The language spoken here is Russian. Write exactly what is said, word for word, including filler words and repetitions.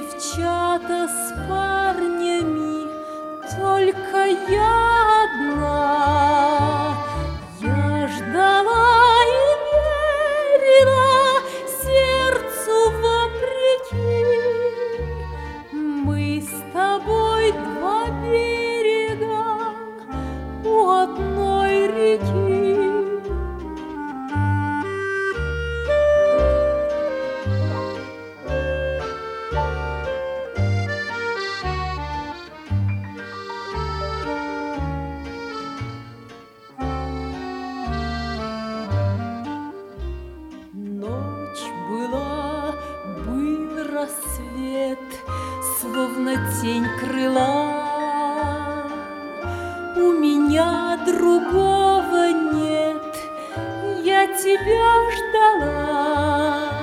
девчата с парнями, только я одна. Я ждала и верила сердцу вопреки. Мы с тобой два берега у одной реки. Была, был рассвет, словно тень крыла. У меня другого нет, я тебя ждала.